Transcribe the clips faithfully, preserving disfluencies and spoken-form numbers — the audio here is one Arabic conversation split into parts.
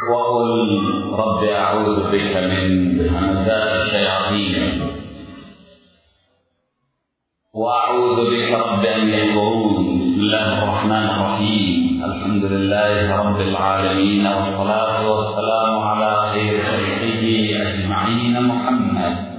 وقل رب أعوذ بك من همزات الشياطين وأعوذ بك رب أن يحضرون. بسم الله الرحمن الرحيم. الحمد لله رب العالمين، والصلاة والسلام على خير خلقه أجمعين محمد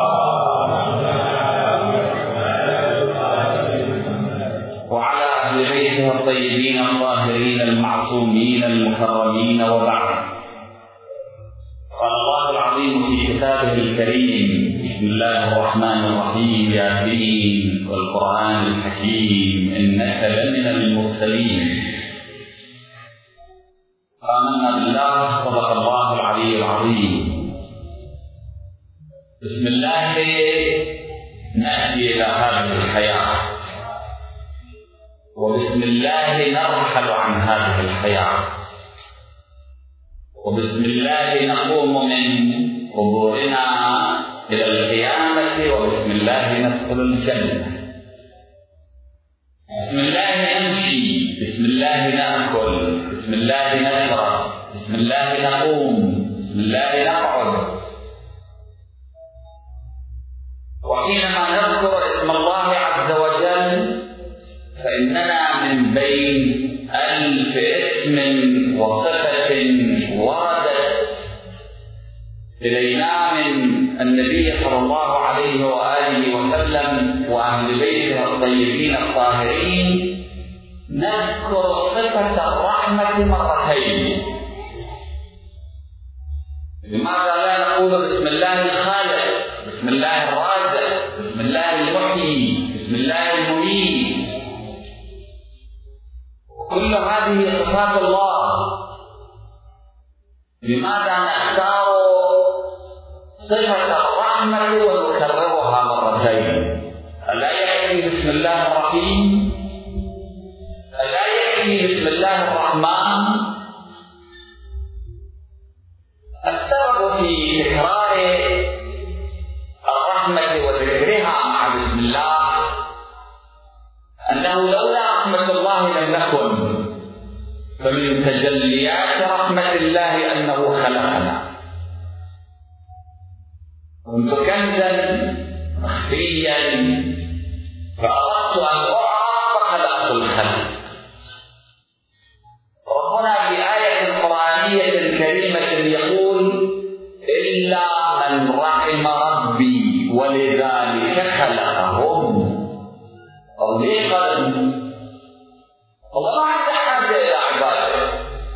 وعلى أهل بيته الطيبين الطاهرين المعصومين المكرمين، وبعد. قال الله العظيم في كتابه الكريم: بسم الله الرحمن الرحيم، ياسين والقرآن الحكيم إنك لمن المرسلين. آمنا بالله، صدق الله العلي العظيم. بسم الله نأتي إلى هذه الحياة، وبسم الله نرحل عن هذه الحياة، وبسم الله نقوم من قبورنا إلى القيامة، وبسم الله ندخل الجنة. بسم الله نمشي، بسم الله نأكل، بسم الله نشرب، بسم الله نقوم، بسم الله نقعد. وحينما نذكر اسم الله عز وجل فإننا من بين ألف اسم وصفة وردت إلينا من النبي صلى الله عليه وآله وسلم وأهل بيته الطيبين الطاهرين، نذكر صفة الرحمة مرتين. لماذا لا نقول بسم الله الخالق، بسم الله الرازق، بسم الله المحيي، بسم الله المميت؟ كل هذه صفات الله. لماذا نختار صفة الرحمة ونكررها مرتين؟ ألا يكفي بسم الله الرحيم؟ ألا يكفي بسم الله الرحمن؟ السبب في تكرار الرحمة وذكرها مع بسم الله أنه لولا رحمة الله لم نكن. فمن تجليات رحمة الله أنه خلقنا. كنت كنزا مخفيا فأردت أن أعرف فخلقت الخلق. ربنا في آية قرآنية كريمة يقول: إلا من رحم ربي ولذلك خلقهم. أو ليش قال الله ما عنده حاجة إلى عباده،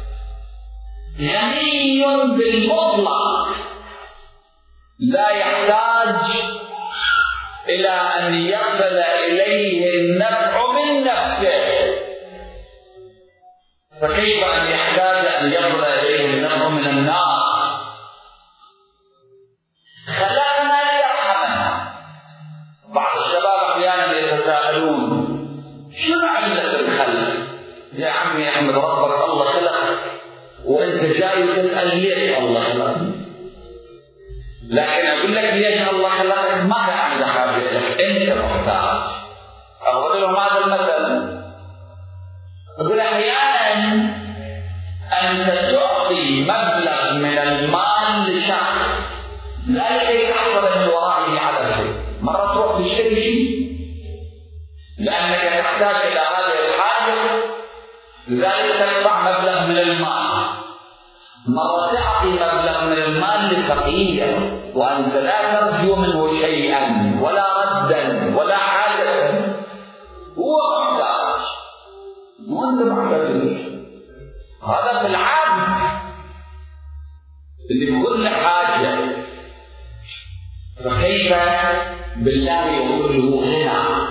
غني بالمطلق، لا يحتاج إلى أن يصل إليه النفع من نفسه، فكيف أن يحتاج أن يصل إليه النفع من الناس؟ خلقنا ليرحمنا. بعض الشباب أحيانا يتساءلون: شنو علة الخلق؟ يا عمي احمد ربك الله خلقك وانت جاي تسأل ليش الله خلقك. لكن اقول لك ليش الله خلقك ما عنده حاجة لك، انت محتاج. اقول لهم هذا المثل، اقول احيانا انت تعطي مبلغ من المال لشخص لا شيء يحصل من ورائه على شيء. مرة تروح تشتري شيء لأنك تحتاج إلى هذه الحاجة، لذلك تدفع مبلغ من المال. مرة تعطي مبلغ من المال للفقير وأنت لا ترجو منه شيئا ولا ردا ولا حاجة، هو محتاج وأنت محتاج. هذا في العبد اللي بكل حاجة، فكيف بالله يقول له غنى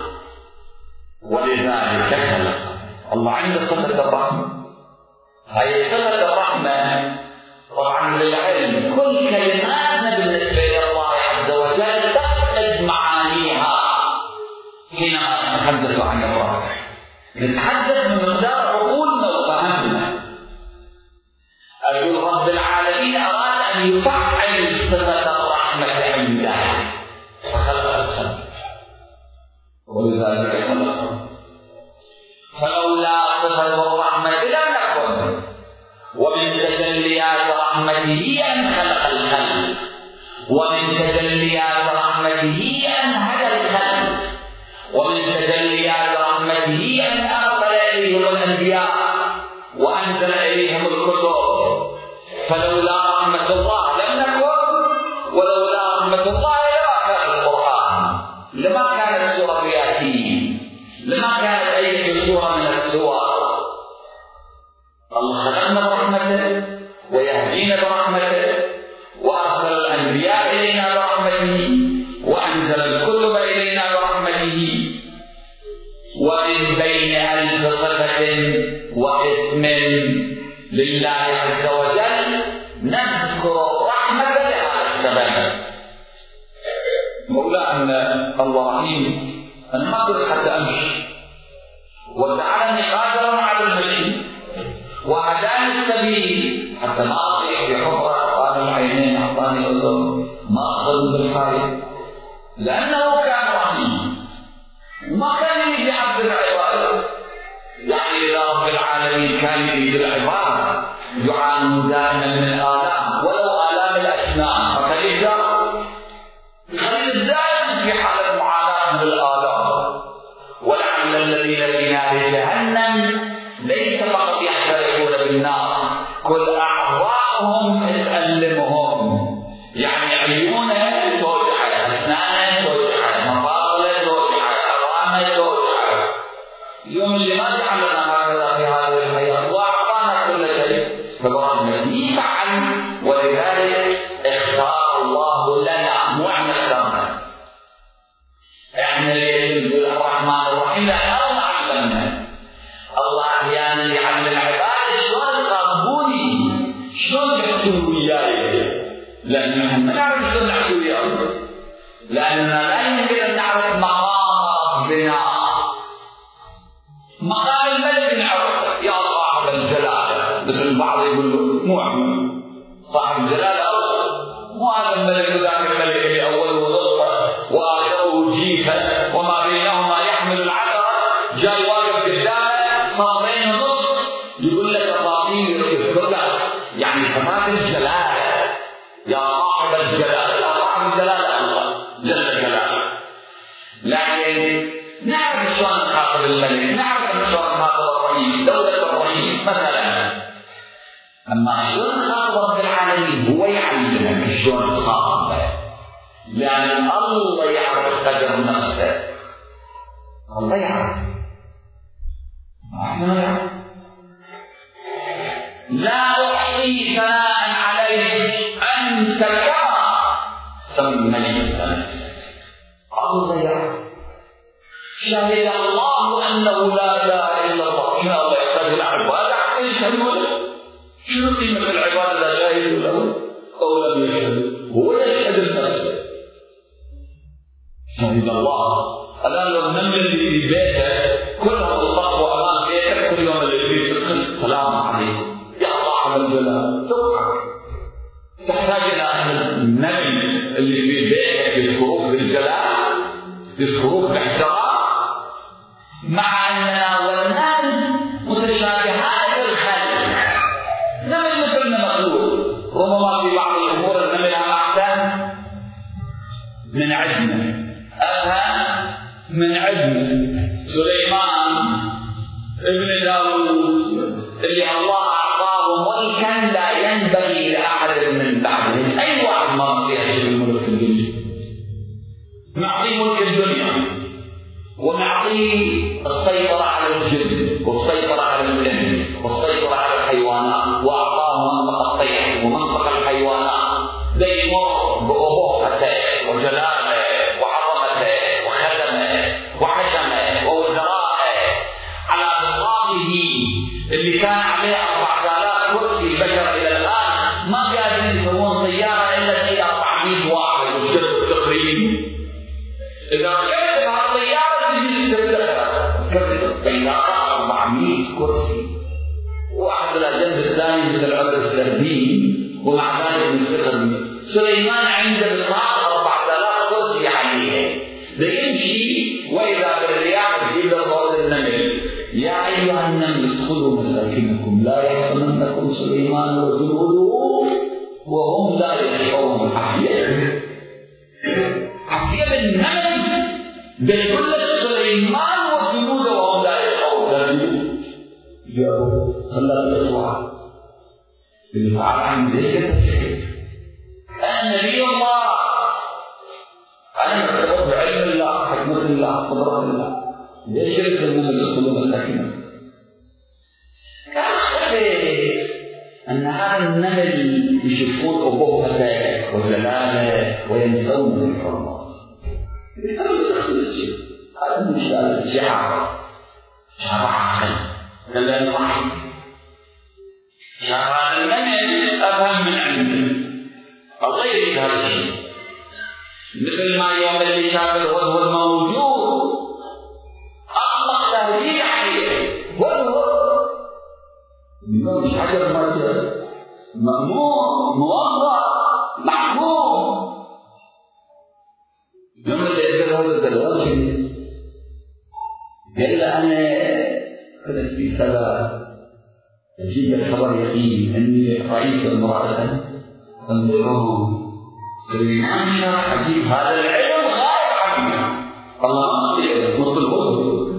ولذلك خلق. الله عنده صفة الرحمة. هذه صفة الرحمة طبعا للعلم كل كلماتنا بالنسبة إلى الله عز وجل تفقد معانيها حينما نتحدث عن الرحمة. نتحدث من مقدار عقولنا وفهمنا. أقول رب العالمين أراد أن يفعل صفة الرحمة عنده فخلق الخلق ولذلك خلقه. فلولا صفة الرحمة لم نكن. ومن تجليات رحمته أن خلق الخلق، ومن تجليات رحمته أن هدى الخلق، ومن تجليات رحمته أن أرسل إليهم الأنبياء وأنزل إليهم الكتب. فلولا رحمة الله لم نكن، ولولا رحمة الله لما كان القرآن، لما كانت سورة ياسين، لما كانت أي سورة من السور. الله خلقنا برحمته ويهدينا برحمته، وأرسل الأنبياء إلينا برحمته، وأنزل الكتب إلينا برحمته. ومن بين ألف صفة واسم لله عز وجل نذكر رحمة لهذا السبب. مولا أن الله رحيم، أنا ما قلت حتى أمشي، وجعلني قادرا على المشي، وهداني السبيل حتى ما أطيح بحفرة، أعطاني العينين، أعطاني الأذن، ما أخذ بالحال، لأنه كان رحيم وما كان يجي عبد العباد. يعني إذا رب العالمين كان يريد العباد يعانون دائما من الآلام، ولو آلام الأسنان، فكان يقدر يخلي دائما في حالة معاناة بالآلام. ولعل الذين في نار جهنم ليس فقط يحترقون بالنار، كل أعضاءهم تألمهم، يعني عيونه توجع، أسنانه توجع، مفاصله توجع، عظامه توجع. اليوم اللي ما جعل لنا هكذا في هذه الحياة وأعطانا كل شيء فبرحمته فعل، ولذلك اختار الله لنا، مو احنا اخترنا. احنا اللي الرحمن الرحيم لا علمنا. الله احيانا يعلم عباده شلون يقربوني، شلون يحسنوا وياي، لان احنا ما نعرف شلون نحسن وياهم، لاننا لا يمكن ان نعرف مقام ربنا. مقام الملك نعرفه، يا صاحب الجلال، مثل البعض يقول له مو احنا صاحب الجلال اول، مو هذا الملك ذاك الملك اللي اول ونصفه واخره وجيفه وما بينهما يحمل العذراء، جاي واقف قدامه صفين ونص يقول لك تفاصيل يذكر لك يعني صفات الجلال، يا صاحب الجلال، يا صاحب الجلال الله جل جلاله. لكن نعرف شلون نخاطب الملك، نعرف شلون نخاطب الرئيس، دولة الرئيس مثلا. أما شلون نخاطب رب العالمين هو يعلمك شلون تخاطبه، لأن الله يعرف قدر نفسه، الله يعرف، احنا نعرف. لا أحصي ثناء عليك أنت كما سميت نفسك، الله يعرف. شهد الله أنه لا إله إلا الله. شنو الله يحتاج العبادة حتى يشهدوا له؟ شنو قيمة العبادة لا شاهدوا له أو لم يشهدوا؟ هو يشهد لنفسه. شهد الله. الآن لو النمل اللي في بيته كلهم صفوا أمام بيتك كل يوم اللي فيه تدخل السلام عليكم يا صاحب الجلال، تضحك. تحتاج إلى أن النمل اللي في بيتك يذكروك بالجلال، يذكروك باحترام، مع أننا والناس متشابهات الخلق. نمل مثلنا مخلوق، ربما في بعض الأمور النمل أحسن من عندنا، أفهم من عندنا. سليمان ابن داوود اللي الله أعطاه ملكا لا ينبغي لأحد من بعده، أي واحد ما يعطيه الملك الدنيا، نعطيه ملك الدنيا ونعطيه السيطرة على الجن والسيطرة على الإنس والسيطرة على الحيوانات، وأعطاه منطق الطير ومنطق الحيوانات، ليمر بأبوته وجلاله وعظمته وخدمه وحشمه ووزرائه على بساطه اللي كان عليه أربعة آلاف كرسي. البشر إلى الآن ما قادرين يسوون طيارة إلا شيء أربعمائة واحد وشرب تقريبا. إذا ركبت على الطيارة تجي تركب الطيارة أربعمائة كرسي، واحد على جنب الثاني مثل عمر السردين، ومع ذلك مستقل. سليمان عنده بطاقة أربعة آلاف كرسي عليه ليمشي، وإذا بالرياح تجيب صوت النمل: يا أيها النمل ادخلوا مساكنكم لا يحطمنكم سليمان وجنوده بل كل سليمان وجنوده وهم لا يلقون جاءوا صلى الأسواق اللي فعل عن ذلك أنا نبي الله، أنا أتسبب بعلم الله، حكمة الله، قدرة الله. ليش يسلمون يدخلون السكينة؟ أن هذا النمل يشوفون أبوته وجلاله وينسون ذكر الله. هذا مش شعار شعار عقل كلام واحد. شعار النمل أفهم من عنده غير هذا الشيء، مثل ما يوم اللي شاف الهدهد موجود أطلق تهديد عليه. هدهد مش حجر مرجع مأمور موضع محكوم. يوم اللي يجب هذا الوجه قال أنا كنت في سبب أجيب الخبر يقين أني رأيت امرأة تنظرون سليمان شاف عجيب هذا العلم غاية عنه. الله ما يقدر نص الهدهد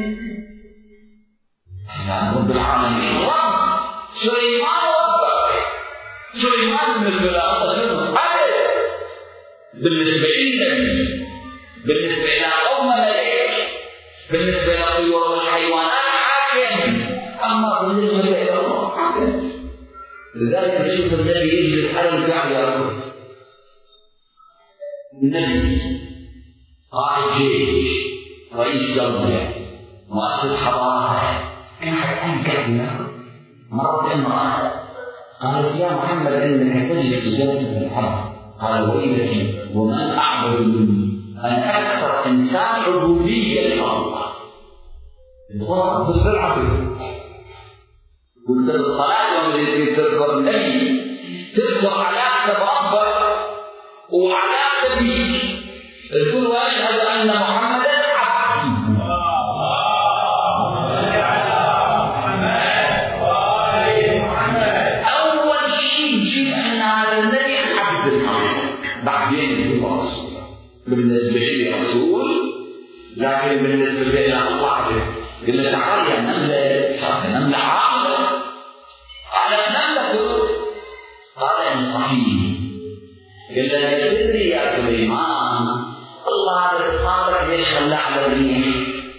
يا رب العالمين. رب سليمان ربك سليمان بالنسبة لأنت عدل بالنسبة لك، بالنسبة إلى قوم ملك، بالنسبة للطيور والحيوانات حاكم، أما بالنسبة إلى الله حاكم. لذلك نشوف النبي يجلس على الكعبة يركض. النبي قائد جيش، رئيس دولة، مؤسس حضارة، قاعد أنكت له. مرت امرأة قالت يا محمد إنك تجلس جلسة الحرب. قال ويلتي ومن أعبد مني، أنا أكثر إنسان عبودية لله. الغرب بسرعة قلت الصلاة يوم اللي تذكر النبي تذكر علاقة بربك وعلاقة بيك. تقول وأشهد أن محمدا عبدي. أول شيء يجيب أن هذا النبي عبد الله، بعدين هو رسول. بالنسبة لي رسول، لكن بالنسبة لي الله عبد. قلنا تعال يا نملة، شاف نملة عاقلة. قال نملة، قال إن صحيح. قال له تدري يا سليمان الله هذا الصادق ليش خلى على الريح؟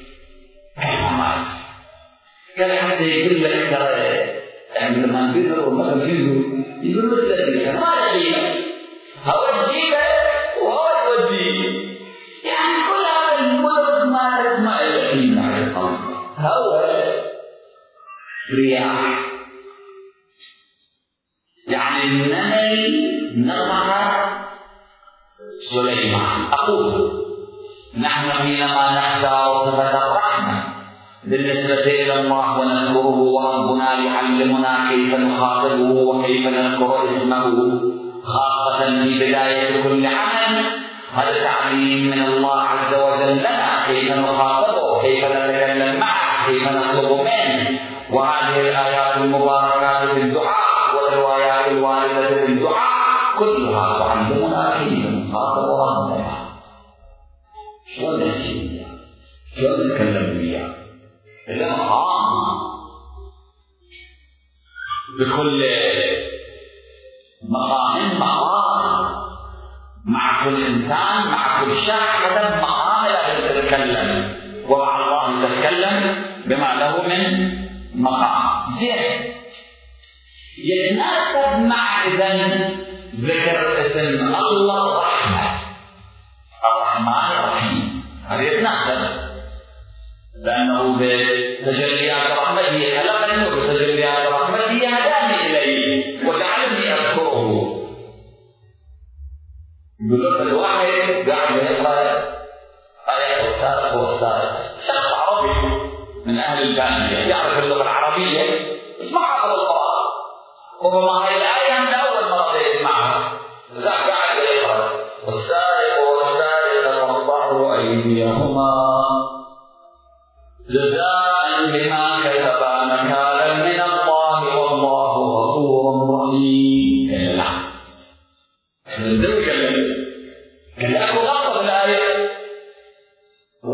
قال حتى يقول لك ترى يعني لما نبذر وما نبذر يقول لك لا ما تبيه هو تجيبه وهو توديه. يعني كل هذا الملك ما لك ما يلقين على القلب هو رياح. يعني النمل نظر سليمان. أقول نحن حينما نختار صفة الرحمة بالنسبة إلى الله ونذكره وربنا يعلمنا كيف نخاطبه وكيف نذكر اسمه خاصة في بداية كل عمل. هذا تعليم من الله عز وجل لنا كيف نخاطبه، كيف نتكلم معه، كيف نطلب منه. وهذه الآيات المباركات في الدعاء والروايات الواردة في الدعاء كلها تعلمنا كيف نخاطب ربنا. شلون نحكي شلون نتكلم وياه إلى مقام بكل مقام مقام مع كل إنسان مع كل شخص حسب مقام له تتكلم، ومع الله تتكلم بما له من مقام. زين يتناسب مع إذن ذكر اسم الله الرحمة الرحمن الرحيم. هذا يتناسب لأنه بتجليات رحمته خلقني وبتجليات رحمته هداني إليه وجعلني أذكره. يقول الواحد قاعد يقرأ آية السارق والسارق، شخص عربي من أهل الجامعة يعرف اللغة العربية اسمعها في القرآن، ربما هذه الآية من أول مرة يسمعها. قاعد يقرأ والسارق والسارقة فاقطعوا أيديهما جزاء بما كسبا نكالا من الله والله غفور رحيم. لا الزوجة كان أكو غلط في الآية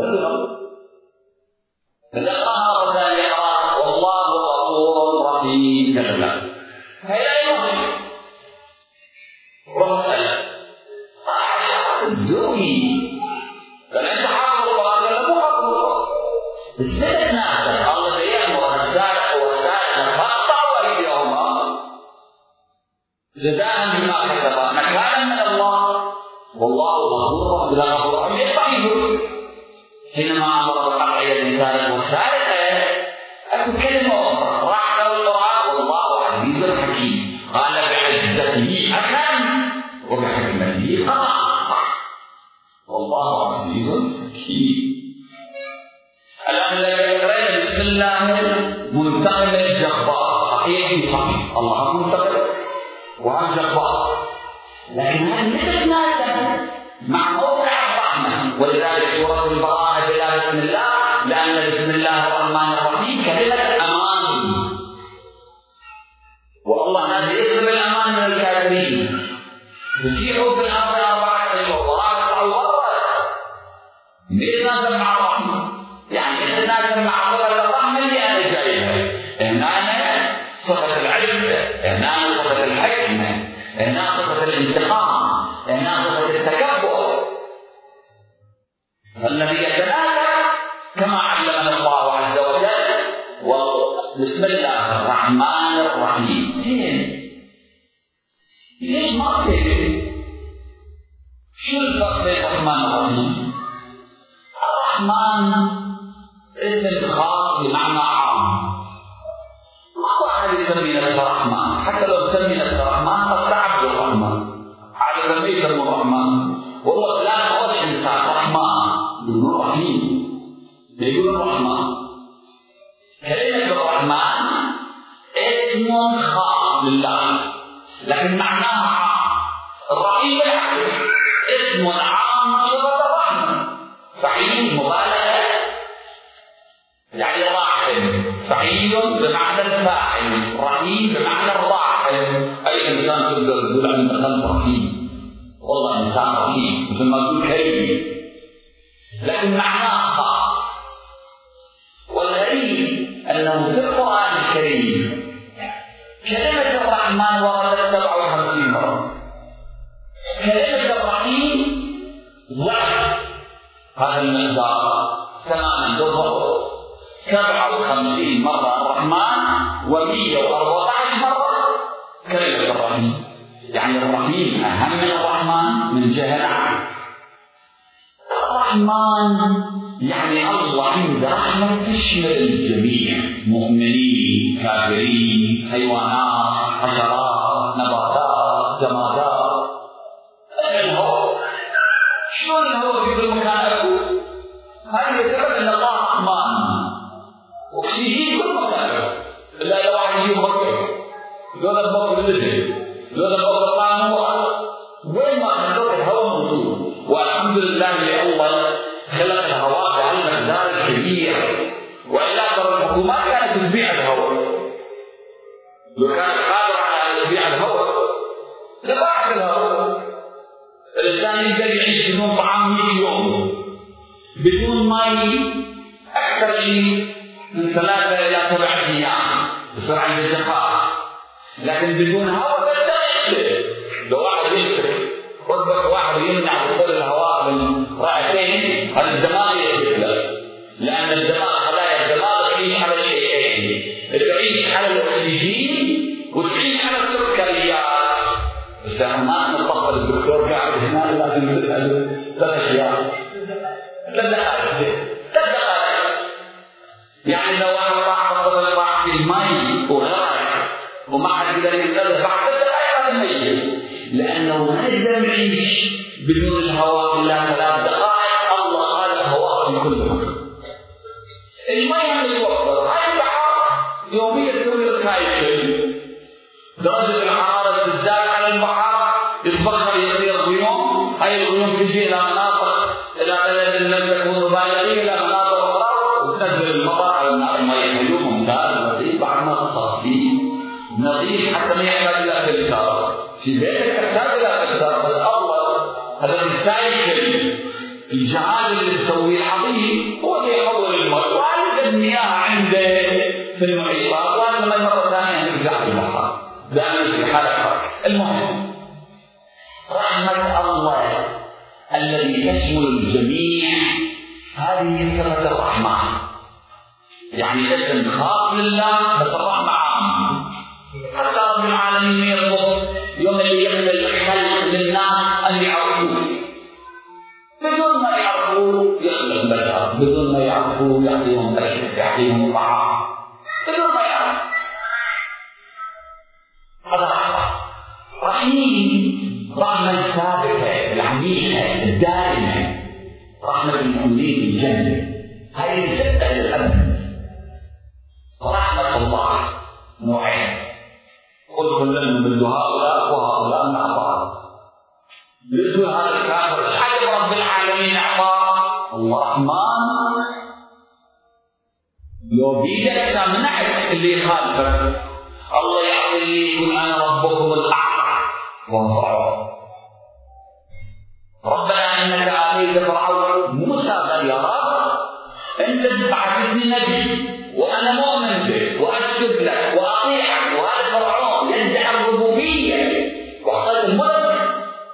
جزاء بما كسب نكالا من الله والله غفور بلا غفور رحيم. حينما امر بقطع يد الانسان والسارقه اكو كلمه راح له القران والله عزيز حكيم قال بعزته اكل وبحكمته قطع صح والله عزيز حكيم. الان الذي يقرأ بسم الله منتقم الجبار صحيح صحيح الله منتقم وهم جبار لكن هذا لا تتناسب مع موقع الرحمه. ولذلك سوره البراءه بلا بسم الله لان بسم الله الرحمن الرحيم كلمه امان والله نازل يسلم الامان من الكافرين. تسيروا في الارض اربعه اشهر وراء الورد ليه نازل مع الرحمه؟ يعني اذا نازل مع صفه الرحمه اللي انا جايبها هنا صفه العزه هنا صفه الحكمه هنا صفه الانتقام هنا صفه التكبر. فالذي يتناسب كما علمنا الله عز وجل بسم الله الرحمن الرحيم. زين ليش ما تصير؟ شو الفرق بين الرحمن والرحيم؟ الرحمن اسم خاص بمعنى عام ماكو احد يسمي نفسه رحمن حتى لو سمي نفسه رحمن قد تعبد الرحمن على ما يسمى الرحمن والله لا هو الانسان رحمن يقول رحيم يقول الرحمن. كلمه الرحمن اسم خاص لله لكن معناها عام. الرحيم بالعكس اسم عام صفه الرحمه فعيل مبالغه يعني راحم فعيل بمعنى الفاعل رحيم بمعنى الراحم. اي انسان تقدر تقول عنه قلب رحيم والله انسان رحيم مثل ما تقول كريم لكن معناه خاص. والغريب انه في القران الكريم كلمه الرحمن وردت سبعة وخمسين مره كلمه الرحيم ضعف هذا المقدار تماما بالضبط سبعة وخمسين مرة الرحمن ومئة وأربعة عشر مرة كلمة الرحيم. يعني الرحيم أهم من الرحمن من جهة الرحمن يعني الله عنده رحمة تشمل الجميع مؤمنين كافرين حيوانات حشرات نباتات جمادات. الهواء شلون الهواء في كل مكان أكو؟ هذا يسبب أن الله رحمن وأكسجين كل مكان إلا لو واحد يجيب بكر لولا البكر سجن لولا البكر طعمه وين ما خلوك الهواء موجود. والحمد لله لله خلق الهواء على مقدار كبير وإلا ترى الحكومات كانت تبيع الهواء لو كانت قادرة على تبيع الهواء لباعت الهواء. الإنسان يقدر يعيش بدون طعام مئة يوم بدون ماء أكثر شيء من ثلاثة إلى سبعة أيام يصير عنده شقاء لكن بدون هواء تقدر لو واحد يمسك ربك واحد يمنع دخول الهواء من رأسين هذا الدماغ يتبدل لأن الدماغ خلايا الدماغ تعيش على شيئين تعيش على الأكسجين وتعيش على السكريات. بس ما نطبق الدكتور قاعد هنا لازم نسأل ثلاث أشياء ثلاث ثلاث يعني لو واحد راح بطل راح في الماء وغرق وما حد يقدر ينقذه بعد ثلاث دقائق لأنه ما يقدر يعيش بدون الهواء إلا ثلاث دقائق. الله قال الهواء في كل مكان. الماء اللي يوفر هاي البحر يوميا تسوي لك هاي الشيء درجة الحرارة تزداد على البحر يتبخر يصير غيوم. هاي الغيوم تجي إلى مناطق إلى بلد لم تكون بالغين إلى مناطق أخرى وتنزل المطر على النار. الماء حلو ممتاز نظيف بعد ما تصل فيه نظيف حتى ما يحتاج إلى فلتر. في بيتك تحتاج إلى فلتر بس أول هذا السايكل الجهاز اللي تسويه العظيم هو اللي يحول الماء وعلى المياه عنده في المحيطات وعندما مرة ثانية يرجع البحر دائما في حالة فرق. المهم رحمة الله الذي تشمل الجميع هذه صفة الرحمن يعني اسم خاص لله بس الرحمة عامة. حتى رب العالمين يطلب يوم اللي يخلق الخلق للناس أن يعرفوه، بدون ما يعرفوه يخلق بشر، بدون ما يعرفوه يعطيهم أكل، يعطيهم طعام، بدون ما يعرفوا. هذا رحمة، رحيم، رحمة ثابتة العميقة الدائمة، رحمة المؤمنين بالجنة، هذه الجنة إلى الأبد. رحمة الله نوعين، قل كلنا من هؤلاء وهؤلاء مع بعض. يقول هذا الكافر ايش حاجة رب العالمين أعطاه؟ الله رحمن، لو بيدك كان منعك اللي يخالفك، الله يعطيه يقول أنا ربكم الأعلى وانفعوا. ربنا إنك آتيت فرعون، موسى قال يا رب أنت بعثتني نبي وأنا مؤمن بك وأسجد لك وأطيعك، وهذا فرعون يدعي الربوبية وأعطيت الملك.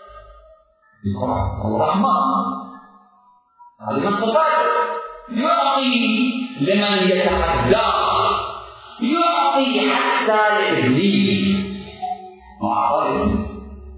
الرحمن هذه من صفاته، يعطي لمن يتحداه، يعطي حتى لإبليس. ما إبليس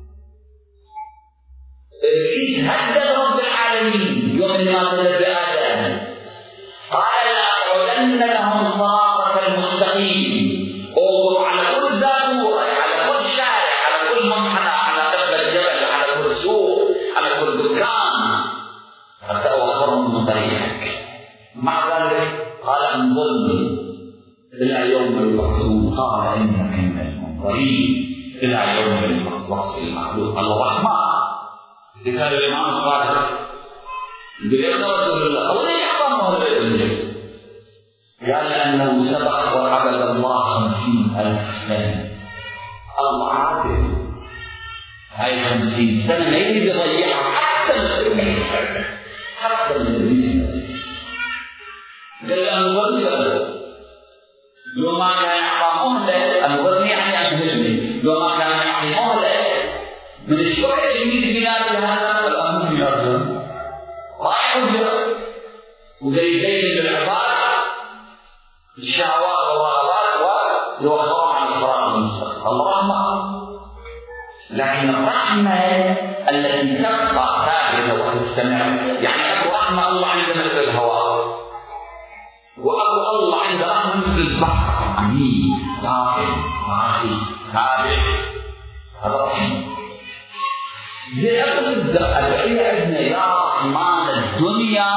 إبليس هدد رب العالمين يوم ما طلب بآدم، قال لأقعدن لهم صراطك المستقيم، أوضع على كل زاوية، على كل شارع، على كل منحنى، على قبل الجبل، على كل سوق، على كل دكان، حتى أوخرهم من طريقك. مع ذلك قال انظرني إلى يوم يبعثون، قال إنك من المنظرين إلى يوم الوقت المعلوم. الله رحمن. لذلك الإمام الصادق بيقول رسول الله الله يحفظه هذا الجزء، قال لأنه سبق وعبد الله خمسين ألف سنة. الله عادل، هاي خمسين سنة ما يريد يضيعها حتى من حتى من الإبليس. قال أنظرني لو ما كان يعطى مهلة، أنظرني يعني أمهلني، لو ما كان يعطي مهلة من الشوية اللي يجي بناء هذا الأمر في الأرض راح يوجد، وزي زي بالعباد الشهوات والرغبات ويوخرون عن الصراط المستقيم. الله رحمة، لكن الرحمة التي تبقى ثابتة وتستمر، يعني أكو رحمة الله عند مثل الهواء، وأكو الله عند رحمة مثل البحر، عميق رافع راقي ثابت. هذا رحمة. زي أقول الدعية عندنا يا رحمن الدنيا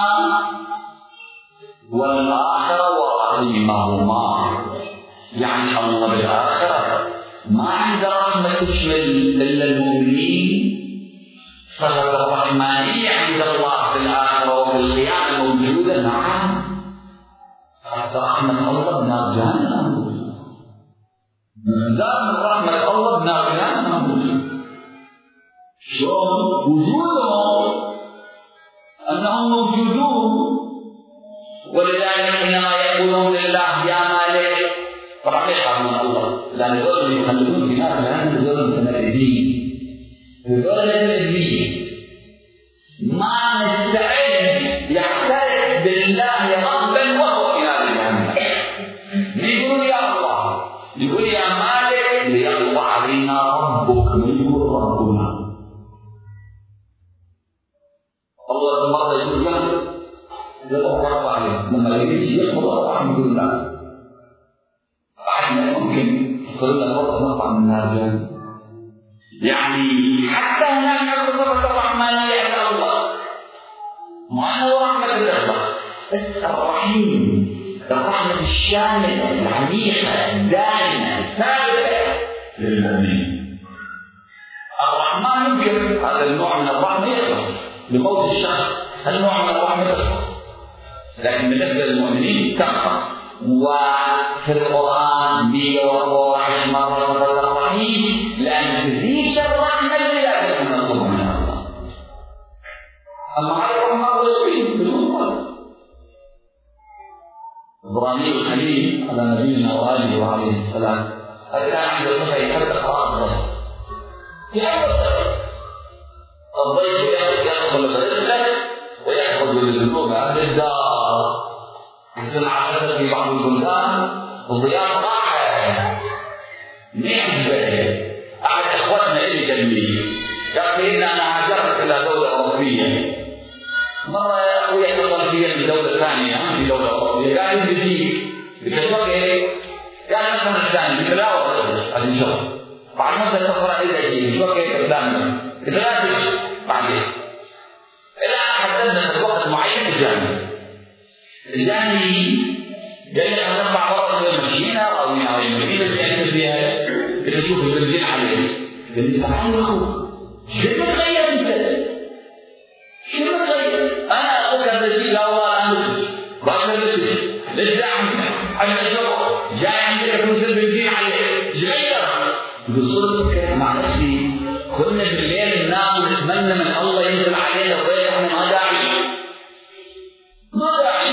والآخرة ورحمهما، يعني الله بالآخرة ما عنده رحمة تشمل إلا المؤمنين. صفة الرحمانية عند الله في الآخرة وفي القيامة موجودة. نعم، حتى رحمة الله بنار جهنم، من دام رحمة الله بنار جهنم شلون وجودهم أنهم موجودون. ولذلك حينما يقولون لله يا مالك طبعا يخافون الله، لأن هذول يخلدون في نار جهنم، هذول متمردين، هذول متمردين ما نستعد يعترف بالله ربا وهو في نار جهنم. يقول يا الله، يقول يا مالك ليقضى علينا ربك، من يقول ربنا. الله مرة يقول له يقضى عليه، لما يجي يقضى الحمد لله. احنا ممكن يقول لنا فرصة نطلع من نار جهنم، يعني حتى هناك صفة الرحمانية عند الله، ما هو رحمة الله بس الرحيم، الرحمة الشاملة العميقة الدائمة الثابتة للمؤمنين. الرحمن يمكن هذا النوع من الرحمة يخلص لموت الشخص، النوع من الرحمة يخلص، لكن بالنسبة للمؤمنين تبقى. وفي القرآن مئة وأربعة وعشرين مرة ذكر الرحيم، لأن تزيد الرحمة اللي لا تكون مطلوبة من الله. أما هذا الرحمة غير بدون مرة. إبراهيم الخليل على نبينا وآله وعليه السلام هذا كان عنده صفة يحب إقراء الضيف. يحب الضيف، الضيف يدخل برزقه ويخرج للذنوب أهل الدار. مثل عادة في بعض البلدان الضيافة راحة نعمة. أحد إخوتنا مرة أخوي اتصل بي من دولة ثانية في دولة أوروبية قال لي بيجيك بتشوف إيه؟ قال مثلا الثاني قلت لا والله هذه شغل بعد ما تسافر إلى أجيب شو كيف قدامنا إذا لا تجي بعدين إلى حددنا الوقت معين الجاني الجاني قال لي أنا أطلع برا في المدينة أو من المدينة اللي أنا فيها تشوف البنزين عليه قال لي تعال يا أخوك شو متغير أنت؟ شو متغير؟ أنا أخوك البنزين لا والله أنا باشر بسيط للدعم على الجو جاي عندك فلوس البنزين عليه تغير بصدق مع نفسي كنا بالليل ننام ونتمنى من الله ينزل علينا الضيق احنا ما داعي ما داعي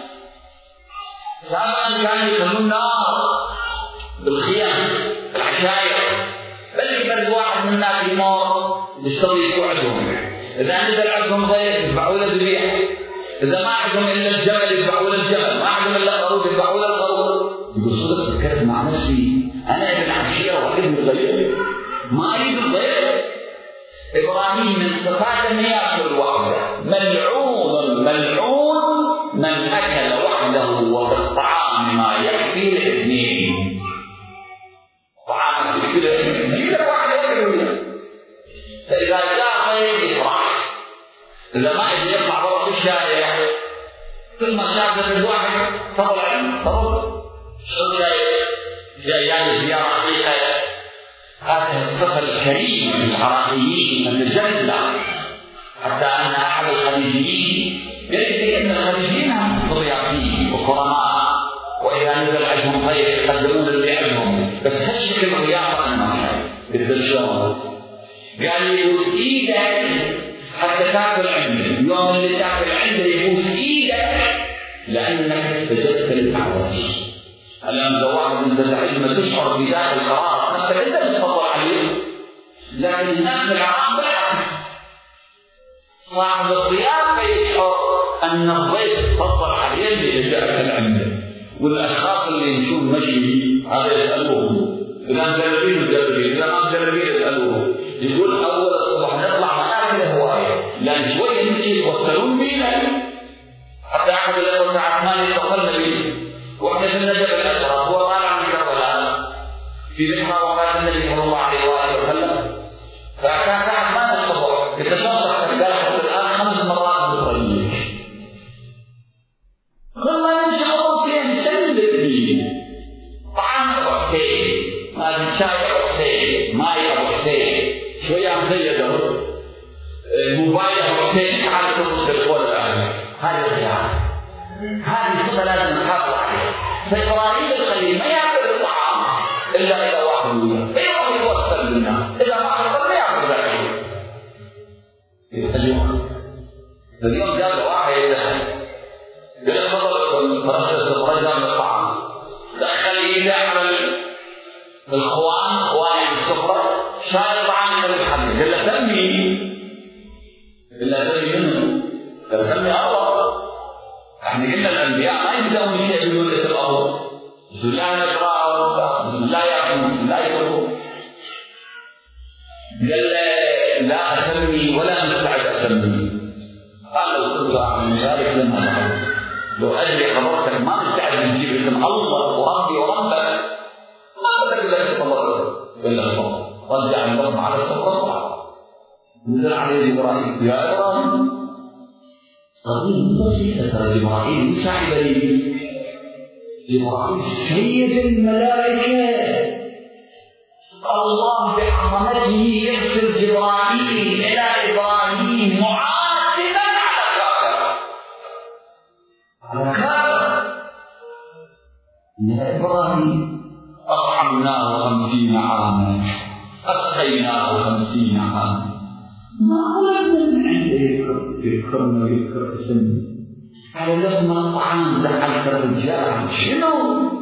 سابقا كانوا يخلون نار بالخيام العشاير بل يبرز واحد منا في نار يشتغل يقعدهم اذا نزل عندهم ضيق يذبحوا له ذبيحه اذا ما عندهم الا الجمل يذبحوا له الجمل ما عندهم الا الخروف يذبحوا له الخروف بصدق فكرت مع نفسي أنا ابن عشيرة وابن الضيف ما أريد الضيف إبراهيم من صفاته ما يأكل وحده ملعون ملعون من أكل وحده وبالطعام ما يكفي لاثنين طعام يكفي لاثنين يجيب لك واحد يأكل فإذا جاء ضيف يفرح إذا ما يجي يطلع برا في الشارع كل ما شاف الواحد فضل عنه فضل شو شايف في أيام الزيارة حقيقة هذه الصفة الكريمة للعراقيين المجلة حتى أن أحد الخليجيين يجري أن الخليجيين هم ضيافين وكرماء وإذا نزل عندهم ضيف يقدمون اللي عندهم بس هالشكل ضيافة ما شاء يتزوجون قال لي يبوس إيدك حتى تاكل عندي اليوم اللي تاكل عندي يبوس إيدك لأنك استجبت لدعوتي الآن لو واحد من الزعيم ما تشعر بذات القرار أنت أنت بتفضل عليه لكن الناس في العراق بالعكس صاحب الضيافة يشعر أن الضيف تفضل عليه اللي جاءك عنده والأشخاص اللي يمشون مشي هذا يسألوه إذا مجربين مجربين إذا ما مجربين يسألوه يقول أول الصبح نطلع مآكل هواية لأن شوية نمشي يوصلون بينا حتى أحد الأخوة عثمان يتصلنا بيه وإحنا في النجف الأشرف هو طالع من كربلاء في ذكرى وفاة النبي صلى الله عليه وآله وسلم فكان عثمان الصبح يتشرف قال حتى الآن خمس مرات بصلي كل ما نمشي خطوتين نسلم فيه طعام أبو حسين هذا شاي أبو حسين ماي أبو حسين شوية عم زيده موبايل أبو حسين تعال تربط بالقول الآن هذا الخيار هذه الصفة لازم نحافظ عليها فإبراهيم الخليل ما يأكل الطعام إلا إذا واحد منه فيروح يوصل للناس إذا ما حصل ما يأكل ذلك اليوم اليوم جاب واحد قال فضل فرشة الرجل من الطعام دخل إيده على الإخوان وأنا السفرة شايل طعام من الحمد قال له سمي قال له سمي منه قال سمي الله احنا قلنا الانبياء ما يبداون بشيء بدون اسم الله بسم الله نشرع بسم الله يرحم بسم الله يكرم قال لا اسمي ولا مستعد اسمي قال لو كنت اعمل ذلك لما فعلت لو ادري حضرتك ما مستعد نجيب اسم الله وربي وربك ما بدك الا اسم الله الا الله رجع الرب على السفر نزل عليه ابراهيم يا ابراهيم قضية بسيطة ترى إبراهيم مش عبالي إبراهيم سيد الملائكة الله بعظمته يرسل جبرائيل إلى إبراهيم معاتبا على كافر على كافر يا إبراهيم أرحمناه خمسين عاما أسقيناه خمسين عاما ما ولدنا من عنده يذكرنا ويذكر اسمه على لقمة الطعام زعلت الرجال شنو؟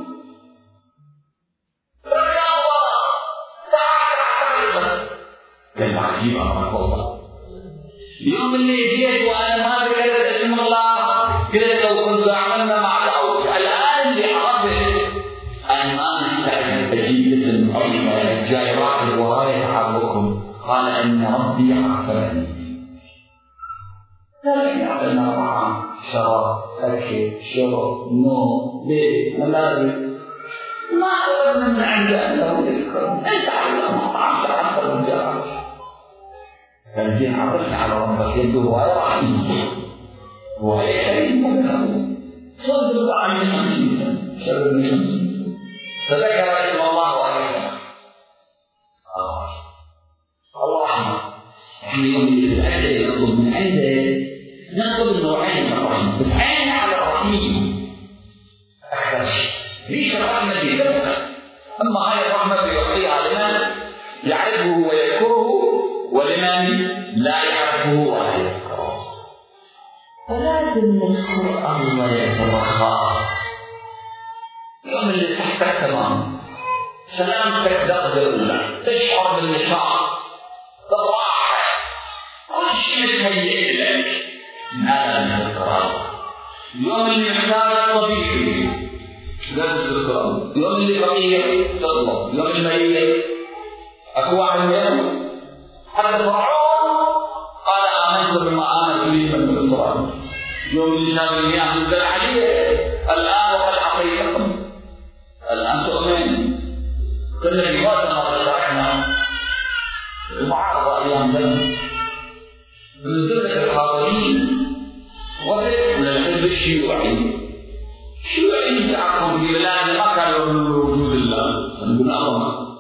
يا الله تعال قال عجيب أمرك والله اليوم اللي جيت وأنا ما ذكرت اسم الله قلت لو كنت عملنا مع الأوت الآن اللي عرفت أنا ما مستعد أجيب اسم الله جاي راكب وراي تعبكم قال إن ربي عافاني لكن عندنا طعام شراب أكل شرب نوم بيت ملابس ما أردنا من عند أنه يذكرون أنت على المطعم تعبر من جارك فالجين عرفنا على ربك يده ويرحمه وهي كريم مكانه صدق عن خمسين شرب من خمسين فذكر اسم الله وأكبر الله رحمه احنا يوم الأدى يطلب من عنده ناخذ نوعين من الرحمة بس عين على الرحيم أكثر شيء ليش الرحمة دي ذكر أما هاي الرحمة يعطيها لمن يعرفه ويذكره ولمن لا يعرفه ولا يذكره فلازم نذكر الله يترخى يوم اللي تحتك تمام سلامتك تقدر تشعر بالنشاط بالراحة كل شيء متهيئ لك هذا الذكرى يوم اللي محتاج طبيب لازم تذكره يوم اللي فقير تطلب يوم المريض اكو واحد منهم حتى فرعون قال امنت بما امنت به من اسرائيل يوم اللي كان المياه تنزل عليه الان وقد اعطيتكم الان تؤمن كل لماذا ما شرحنا المعارضه ايام ذنب من ذكر الحاضرين وفد من الحزب الشيوعي الشيوعي تعرفون في بلاد ما كانوا وجود الله سنقول الله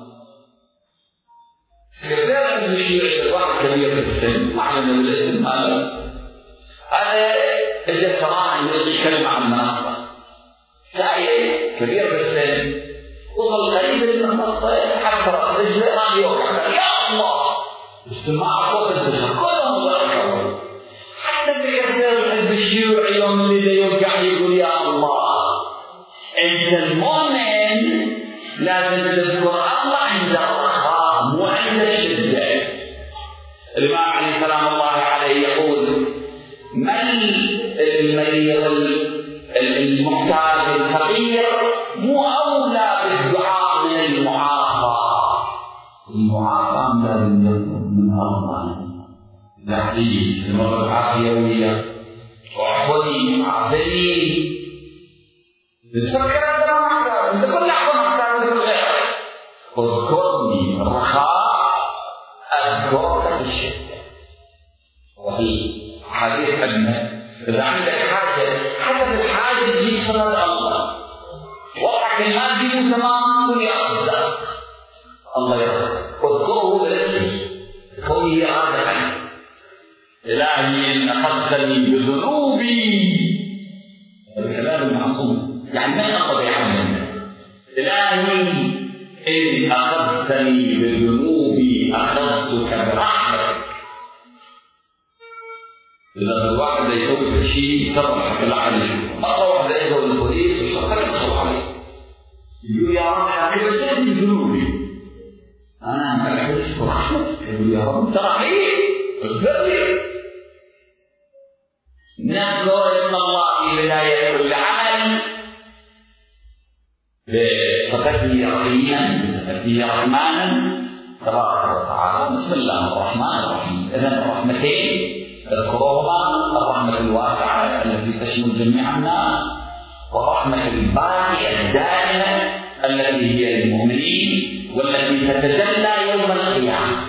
سكرتير الحزب الشيوعي واحد كبير في السن معلم بالاسم هذا هذا اجى صراحه انه يتكلم عن المناصب سعي كبير في السن وصل قريب من المنصه حتى رجله ما يوقع يا الله استماع صوت البشر كلهم ضحكوا حتى سكرتير الحزب الشيوعي يوم اللي يوقع يقول يا الله انت المؤمن لازم تذكر الله عند الرخاء مو عند الشده. الامام علي سلام الله عليه يقول من المريض المحتاج الفقير مو اولى بالدعاء من المعافى. المعافى لازم تذكر من الله يعطيك المرض العافيه وياه واعطني اعطني تفكر انت ما محتاج انت كل لحظه محتاج من غيرك اذكرني الرخاء اذكرك في الشده. وفي حديث عنه اذا عندك حاجه حسب الحاجه تجيب صلاه الله وضعك المادي تمام كن يرزقك الله يرزقك واذكره باسمه كوني اراده عنه الهي ان اخذتني بذنوبي الكلام المعصوم يعني ما يقضي عنه الهي ان اخذتني بذنوبي اخذتك برحمتك. اذا الواحد يسوي في شيء يصرح كل احد يشوفه مره واحده يجوا البوليس وشخص يتصل عليه يقول يا رب اخذتني بذنوبي انا ما احس برحمتك يقول يا رب ترحيم اغفر لي. نذكر اسم الله في بداية كل عمل بصفته رحيما بصفته رحمانا تبارك وتعالى. بسم الله الرحمن الرحيم. إذن الرحمتين اذكروهما الرحمة الواسعة التي تشمل جميع الناس والرحمة الباقية الدائمة التي هي للمؤمنين والتي تتجلى يوم القيامة.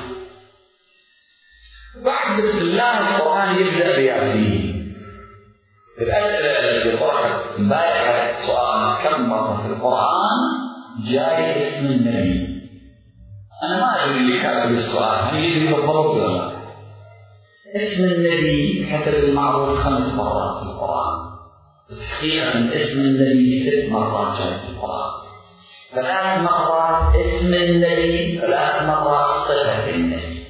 بعد بسم الله القرآن يبدأ بياسين. الأسئلة التي طرحت امبارح سؤال كم مرة في القرآن جاي اسم النبي. أنا ما أدري اللي كاتب السؤال هل يدري بالضبط ولا لا؟ اسم النبي حسب المعروف خمس مرات في القرآن. تحقيقا اسم النبي ست مرات جاي في القرآن. ثلاث مرات اسم النبي ثلاث مرات صفة النبي.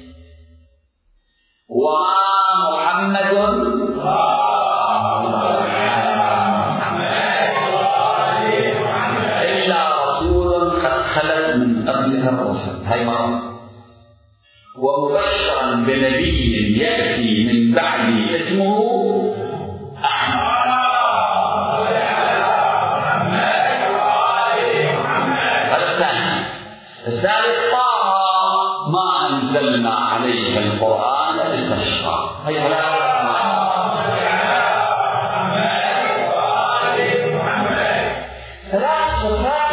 وما محمد خلت من قبلها الرسل هاي مرة. ومبشرا بنبي يأتي من بعد اسمه أحمد. هذا الثاني. الثالث طه ما أنزلنا عليك القرآن لتشقى. هاي ثلاث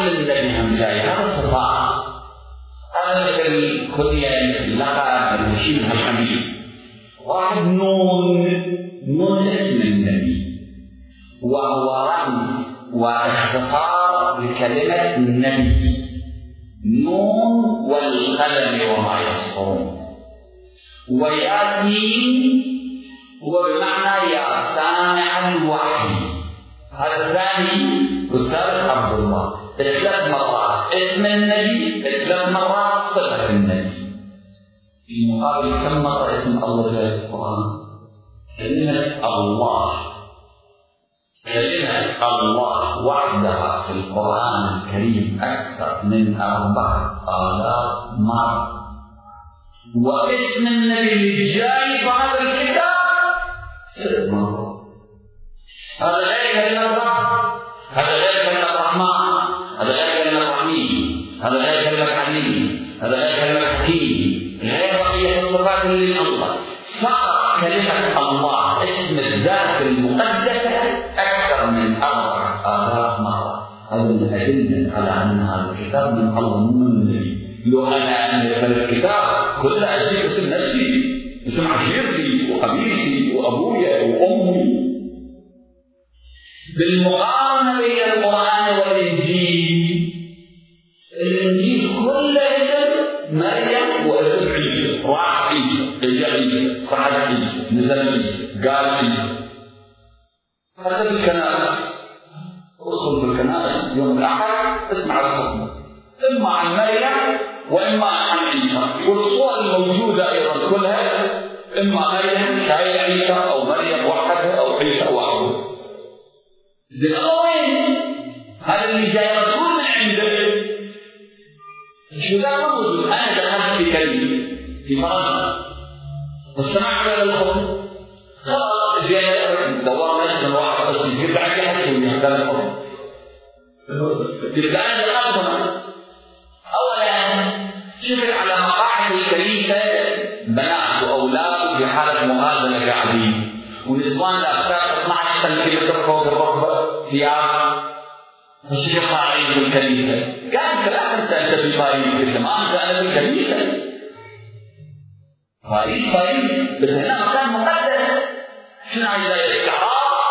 اسم النبي هم جاي هذا صفات. هذا مثل كلية لقب الشيء الحميد. واحد نون نون اسم النبي وهو رمز واختصار لكلمة النبي. نون والقلم وما يسطرون. وياسين هو بمعنى يا سامع الوحي. هذا الثاني أستاذ عبد الله ثلاث مرات اسم النبي، ثلاث مرات صفة النبي. في مقابل كم مرة اسم الله في القرآن؟ كلمة الله، كلمة الله وحدها في القرآن الكريم أكثر من أربعة آلاف مرة. واسم النبي الجاي في هذا الكتاب ست مرات. هذا غير كلمة الله، هذا غير كلمة الرحمن، هذا غير كلمة الرحيم، هذا غير كلمة عليم، هذا غير كلمة حكيم، غير بقية الصفات لله. فقط كلمة الله اسم الذات المقدسة أكثر من أربعة آلاف مرة. هذا من الأدلة على أن هذا الكتاب من الله من النبي. لو أنا أملك الكتاب كل أشياء اسم نفسي، اسم عشيرتي وقبيلتي وأبويا وأمي. بالمقارنة بين القرآن والإنجيل، الإنجيل كل اسم مريم واسم عيسى، راح عيسى، اجى عيسى، صعد عيسى، نزل عيسى، قال عيسى. هذا بالكنائس، ادخل بالكنائس يوم الأحد اسمع الخطبة، إما عن مريم وإما عن عيسى، والصور الموجودة أيضا كلها إما مريم شايل عيسى أو مريم وحدها أو عيسى وحده. زين هذا اللي جاي رسول من عنده. شو ذا موجود؟ أنا دخلت في كنيسة في فرنسا واستمعت إلى الخطبة. خلاص جاي دورنا من واحد بس يجيب عندي حسين هذا الخطبة. إذا أنا دخلت أولا شفت على مقاعد الكنيسة بنات وأولاد في حالة مغازلة قاعدين، ونسوان الأفكار اثني عشر سنتيمتر فوق الركبة ثياب فشفت قاعدين في الكنيسة. قال ثلاثة سنة في باريس، قلت ما أنت أنا في الكنيسة. باريس باريس بس هنا مكان مقدس. شنو عايز الاستعراض؟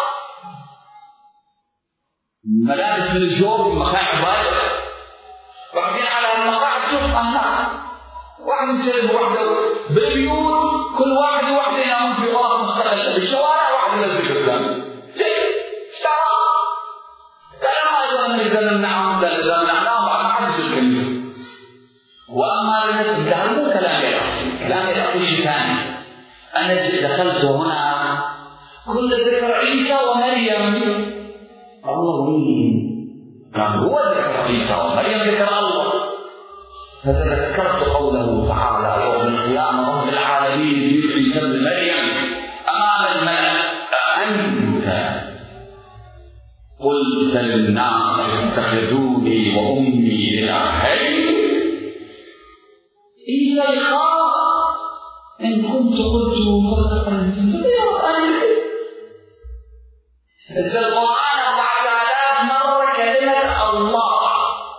ملابس من الجوب في مكان عبادة. بعدين على المقاعد شوف أهل واحد مسلم وحده بالبيوت، كل واحد وحده ينامون في غرف مختلفة، بالشوارع واحد ينزل الإسلام. ليه؟ اشترى. قال ما إذا إذا نمنعهم إذا منعناهم بعد ما حدش الكنيسة. وأما الناس ده مو كلامي الأصلي، كلامي الأصلي شيء ثاني. أنا دخلت هنا كل ذكر عيسى ومريم. الله مين؟ كان هو ذكر عيسى ومريم ذكر الله. فتذكرت قوله تعالى يوم القيامة رب العالمين يجيب عيسى بن مريم أمام الملأ أأنت قلت للناس اتخذوني وأمي إلهين. عيسى يخاف إن كنت قلته فقد أنت إذا القرآن أربعة آلاف مرة كلمة الله،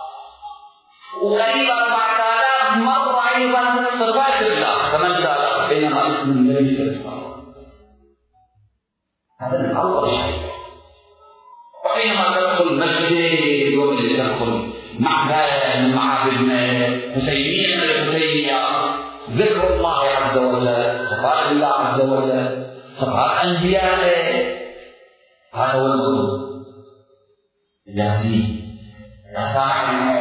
وقريب أربعة آلاف مرة أيضا صفات الله ثمانية آلاف، بينما اسم النبي ثلاث مرات. هذا من الله شيء. وحينما تدخل مسجد يوم اللي تدخل معبد من معابد حسينية من الحسينيات، ذكر الله عز وجل، صفات الله عز وجل، صفات أنبيائه. هذا هو المطلوب. ياسين يا سامع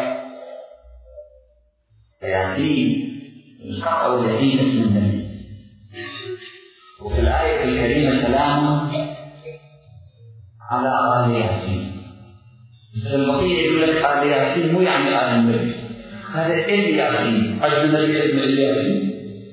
ياسين القطع واليقين اسم النبي. وفي الآية الكريمة كلام على آل ياسين. البقية يقول لك آل ياسين مو يعني آل النبي، هذا إل ياسين. عندنا النبي اسمه إل ياسين.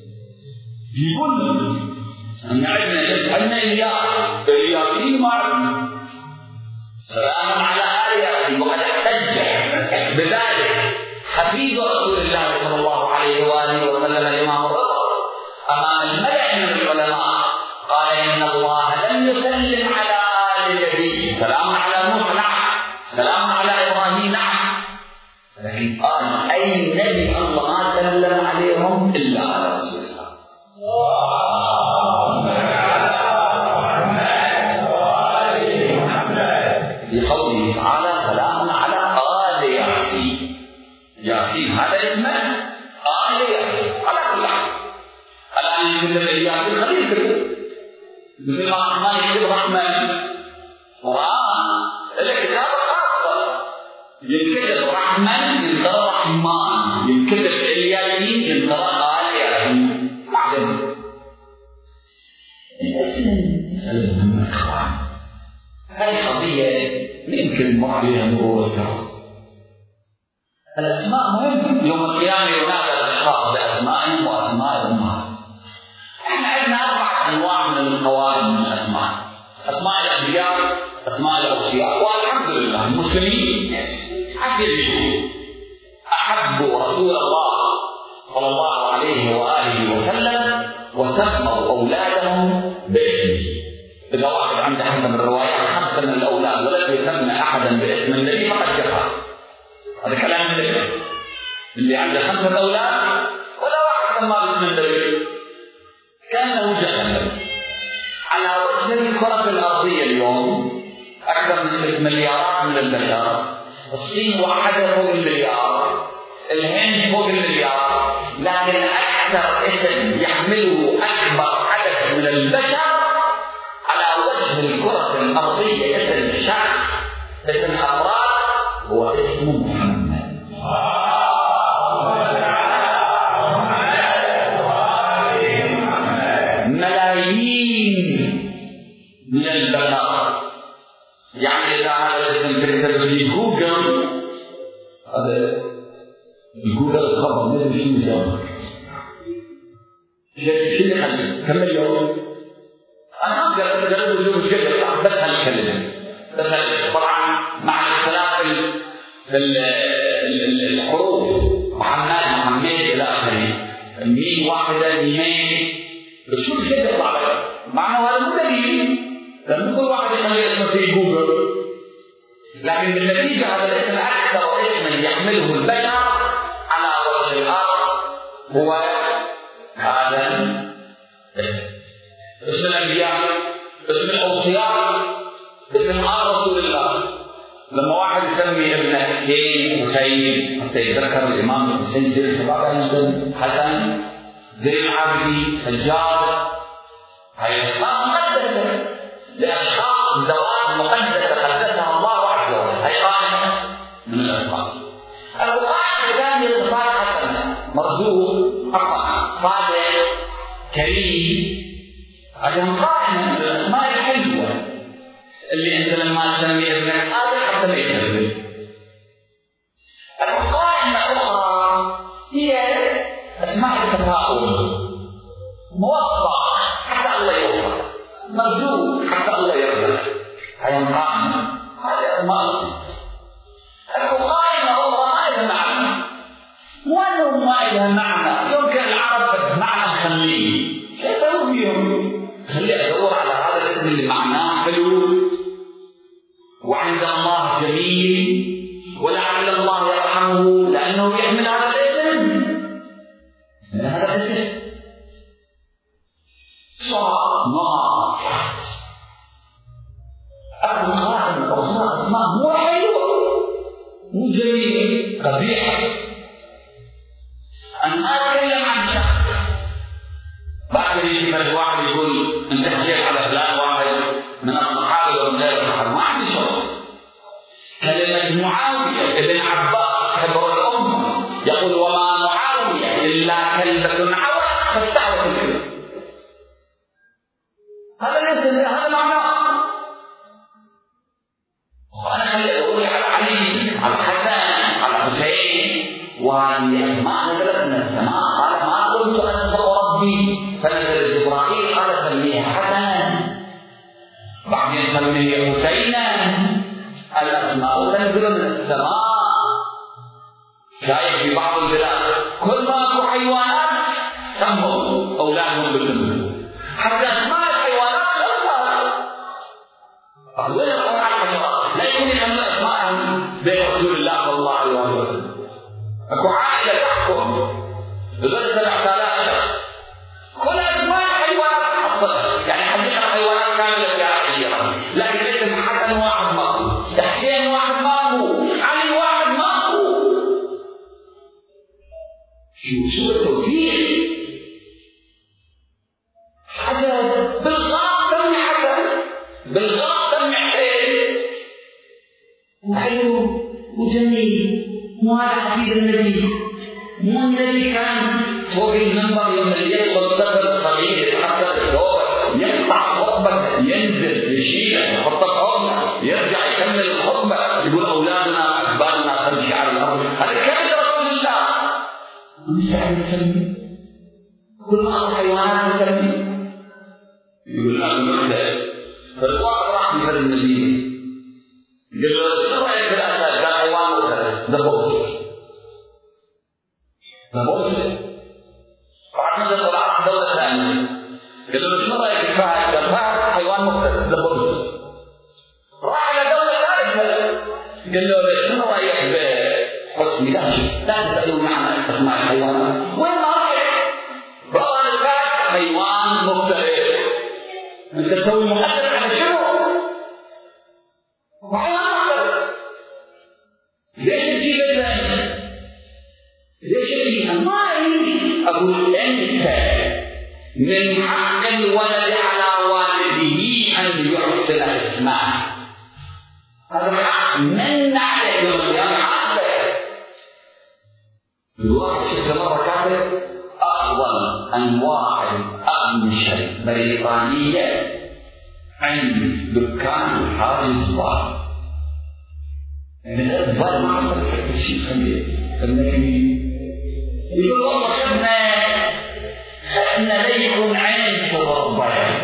يقول أن عندنا عندنا إلياس ياسين ما عندنا. سلام على آل ياسين. وقد احتج بذلك حفيد رسول الله صلى الله عليه وآله وسلم الإمام الرضا أمام الملأ من العلماء، قال إن الله لم يسلم على آل النبي. سلام على نوح نعم، سلام على إبراهيم نعم، لكن قال أي نبي الله ما سلم عليهم إلا على رسول الله. في قوله تعالى سلام على آل ياسين. ياسين هذا اسمه آل ياسين على كل حال. الآن يكتب الياسين خليل كتب مثل ما الرحمن يكتب رحمن، قرآن الكتاب خاصة يكتب رحمن ينقرأ رحمن، يكتب الياسين ينقرأ آل ياسين. معلم الاسم مسألة من الإخوان، هذه قضية يمكن المرء عليها مرور الكرام. الأسماء مهمة، يوم القيامة ينادى الأشخاص بأسمائهم وأسماء أمهاتهم. احنا عندنا أربعة أنواع من القوائم من الأسماء: أسماء الأنبياء، أسماء الأوصياء، والحمد لله المسلمين حفظوا أحبوا رسول الله صلى الله عليه وآله وسلم وسموا أولادهم باسمه. إذا واحد عنده حسب الروايات خمسة من الأولاد ولم يسمى أحدا باسم النبي فقد كفر. هذا كلام النبي. اللي عنده خمسة أولاد ولا واحد سمى باسم النبي كأنه جهل. على وجه الكرة الأرضية اليوم أكثر من ثلاث مليارات من البشر. الصين وحدها فوق المليار، الهند فوق المليار، لكن أكثر اسم يحمله أكبر عدد من البشر على وجه الكرة الأرضية اسم شخص، اسم أفراد، هو اسم محمد. ملايين من البشر، يعني إذا هذا الاسم تكتب في جوجل، هذا جوجل الخبر ما يدري شو يسوي، شو اللي يخلي كم مليون؟ أنا أقدر أجرب اليوم الجبل بس هالكلمة، بس طبعا مع اختلاف الحروف، محمد محمد إلى آخره، مين واحدة ميمين، بس شو الشيء يطلع لك؟ معناه هذا مو دليل، لأن كل واحد يخلي اسمه في جوجل، لكن بالنتيجة هذا الاسم أكثر اسم يحمله البشر على وجه الأرض هو هذا اسم الأنبياء، اسم الأوصياء، اسم آل رسول الله. لما واحد يسمي ابن حسين حسين حتى يتذكر الإمام الحسين زين الحسين حسن زين العابدين سجاد، هي أسماء مقدسة لأشخاص ذوات مقدسة قدسها الله عز وجل، هي قائمة من الأسماء. القرآن الثاني صفات حسنة، مرزوق، حقا، صادق، كريم، هذه قائمة من الأسماء الحلوة اللي أنت لما تسمي ابنك هذا حتى ما يكذب. القائمة الأخرى هي أسماء التفاؤل، موفق حتى الله يوفق، مرزوق حتى الله يرزق، هي القائمة، هذه أسماء. القائمة الأخرى ما لها معنى، وأنه ما لها معنى، يمكن العرب معنى خليه، شو يسوي فيهم؟ خلي أدور على هذا الاسم اللي معناه حلو وعند الله جميل ولعل الله يرحمه لأنه يحمل هذا الاسم. هذا الاسم صار نار. أبو القاسم الأخرى أسماء مو حلوة مو جميلة، قبيحة. أنا أتكلم عن شخص بعد يجي فرد واحد يقول أنت حكيت على فلان واحد من الصحابة ومن غير الصحابة، ما عندي شغل. كلمة معاوية ابن عباس حبر الأمة يقول وما معاوية إلا كلمة عوض فاستعوت الكلمة. هذا ليس هذا معناه. وأنا خلي أقول على علي، على الحسن، على حسين، وهذه أسماء نزلت من السماء. قال ما قلت أنت ربي، فنزل جبرائيل قال سميها حسنا، بعدين سميها حسينا. الأسماء تنزل من السماء. شايف في بعض البلاد كل ما أكو حيوانات سموا أولادهم بالاسم، حتى أسماء الحيوانات خلصها. وين القرآن الحشرات؟ لا يكون يسمى أسماءهم بين رسول الله صلى الله عليه وسلم. اكو عائله تحكم بدون سبعة آلاف شخص، كل انواع الحيوانات تحصل، يعني حديقه حيوانات كامله فيها حديقه، لكن ليس حسن واحد ماكو، حسين واحد ماكو، علي واحد ماكو. شو شو التوفيق؟ حاجه بالغلط تم حسن، بالغلط تم حسين، وحلو وجميل، مو هذا حبيب النبي، مو النبي كان فوق المنبر يوم اللي يدخل الطفل الصغير يتحدث الثوب يقطع خطبه ينزل يشيله يحط حضنه يرجع يكمل الخطبه يقول اولادنا اخبارنا تمشي على الارض. هذا كلام رسول الله. مستحيل يسمي كل ما حيوانات يسمي يقول انا مختلف. فالواحد راح يفرد النبي قال له شو رايك في الاسد؟ قال حيوان مختلف دبوس دبوس. بعد ما طلع على دوله ثانيه قال له شو رايك في الفهد؟ قال فهد حيوان مختلف دبوس. راح على دوله ثالثه قال له شو رايك بحسني؟ لا لا تسالوني عن اسماء الحيوانات. وين ما رايح؟ روى الفهد حيوان مختلف. انت تسوي محدد على شنو؟ وحيوان مختلف. ليش تجيب الثاني؟ ليش تجيب؟ ما عندي. اقول انت من حق الولد على والده ان يحسن اسمه. هذا حق من عليك يوم القيامه حقك. الواحد شفت مره كاتب افضل انواع الاقمشه بريطانيه عند دكان الحاج الصغار. من الأدبار ما عرفت كيف شيء خليه خليه يقول والله خدنا خدنا ليكم عين تربى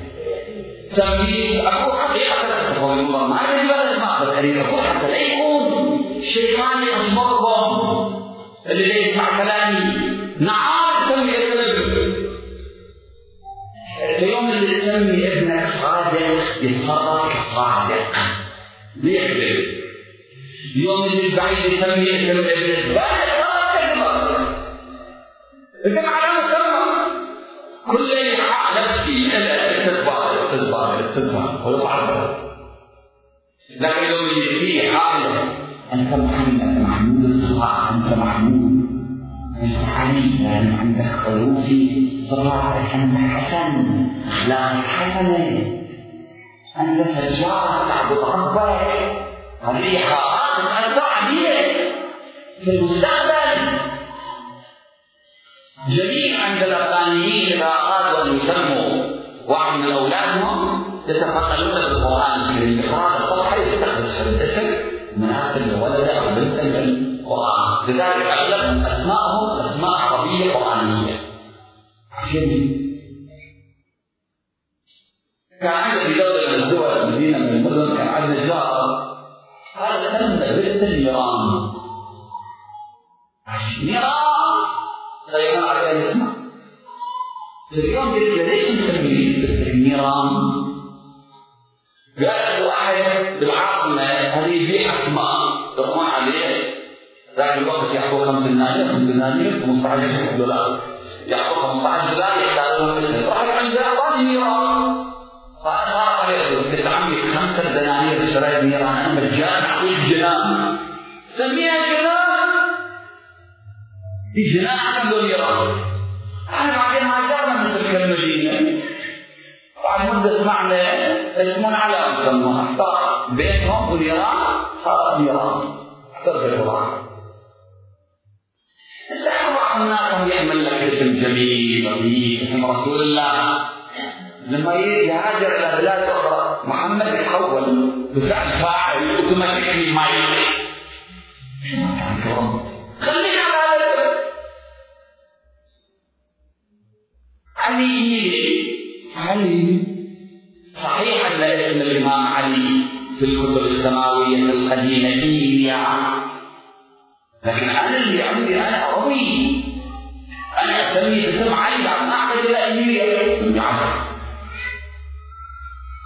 سميه أكو حقيقة تقول الله ما أدري ولا اسمع بس أريد أقول حتى ليكم شيطان يصبركم اللي لا يسمع كلامي. نعم سمي ابنك اليوم اللي تسمي ابنك صادق يتصرف صادق بيكذب. اليوم اللي البعيد يسمي اسم ابنك بعد صار كذبة. اسم على مسمى كل يحق نفسي الا تتبع تتبع تتبع ويصعب. لكن اليوم اللي فيه عائلة انت محمد انت محمود الصراع انت محمود انت علي يعني عندك خلوفي صراحة أنت حسن أخلاقك حسنة أنت سجارة تعبد ربك هذه حقائق أنت عديدة في المستقبل. جميل عند الأفغانيين إذا أرادوا أن يسموا واحد من أولادهم يتفقدون بالقرآن الكريم بقراءة الصفحة يتخذ الاسم من هذا الولد أو بنت بالقرآن. لذلك أغلب أسماءهم أسماء عربية قرآنية. جميل. كان عندنا في دولة من الدول مدينة من المدن كان عندنا جار هذا سمى بنت النيران. نيران سيكون عليها الاسم. اليوم قلت له ليش نسميه بنت النيران؟ قال واحد بالعاصمة هذه يبيع أسماء يرمون عليه ذاك الوقت يعطوه خمس دنانير خمس دنانير خمسة عشر دولار يعطوه خمسة عشر دولار يختارون الاسم. راح عنده أعطاني نيران. قال صار عليه قلت عمي خمسة دنانير اشتريت نيران أنا مجان أعطيك جنان سميها جنان. دي جنان عنده نيران. احنا بعدين هاجرنا من تلك المدينة بعد مدة سمعنا اسمون على مسمى اختار بينهم ونيران صارت نيران اخترت الله. استحوا الناس يعمل لك اسم جميل لطيف اسم رسول الله. لما يهاجر الى بلاد اخرى محمد يتحول بفعل فاعل اوتوماتيكلي مايك. شو كان كرم؟ خليك على هذا علي. علي صحيح ان اسم الامام علي في الكتب السماويه القديمه إيليا، لكن انا اللي عندي انا عربي انا اسمي باسم علي بعد ما احتاج الى إيليا اسمي علي.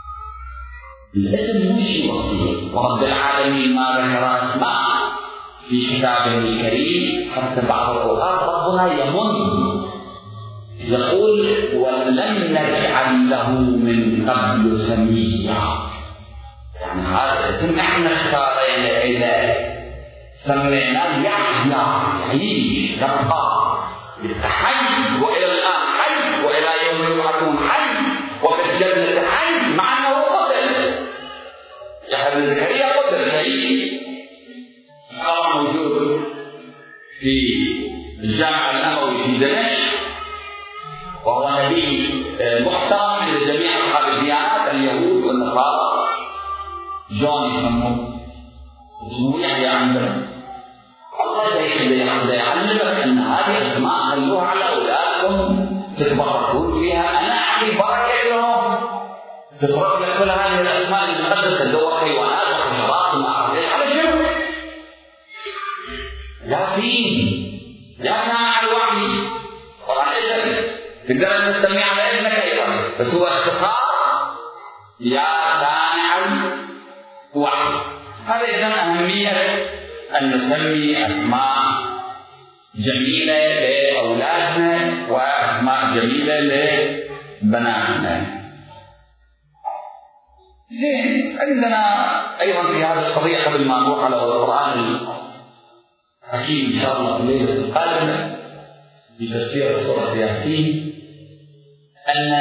الاسم مش وصي ورب العالمين ما ذكر اسماء في كتابه الكريم حتى بعض الأوقات ربنا يمن يقول ولم نجعل له من قبل سميا. يعني هذا نحن اختارنا إلى سميناه يحيى يعيش يبقى حي وإلى الآن حي وإلى يوم يبعثون حي وفي الجنة حي مع أنه قتل. يحيى بن زكريا قتل شهيد طبعا موجود في الجامع الأموي في دمشق، وهو نبي محترم لجميع أصحاب الديانات اليهود والنصارى. جون يسموه اسمه يحيى عندنا. الله يعلمك أن هذه الأسماء خلوها على أولادكم تتبركون فيها. أنا أعطي بركة لهم تترك لك كل هذه الأسماء المقدسة تدور حيوانات وحشرات وما أعرف إيش على شنو؟ لا فيه لا سامع الوحي طبعا إذن تقدر أن تسمي على ابنك أيضا، بس هو اختصار يا سامع الوحي. هذا إذن أهمية أن نسمي أسماء جميلة لأولادنا وأسماء جميلة لبناتنا. زين، عندنا أيضا في هذه القضية قبل ما نروح على القرآن الحكيم إن شاء الله في الليلة القادمة بتفسير سورة ياسين، أن